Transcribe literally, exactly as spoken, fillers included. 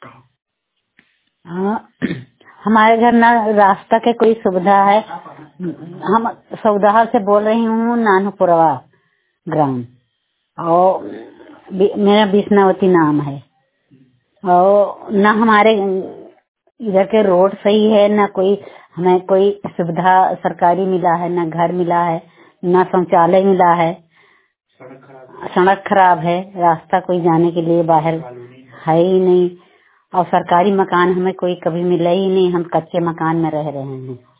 हाँ, हमारे घर ना रास्ता के कोई सुविधा है। हम सौदाहा से बोल रही हूँ, नानपुरवा ग्राम, और बि- मेरा बिस्नावती नाम है। और न हमारे इधर के रोड सही है, न कोई हमें कोई सुविधा सरकारी मिला है, न घर मिला है, न शौचालय मिला है। सड़क खराब है, रास्ता कोई जाने के लिए बाहर है ही नहीं। और सरकारी मकान हमें कोई कभी मिला ही नहीं, हम कच्चे मकान में रह रहे हैं।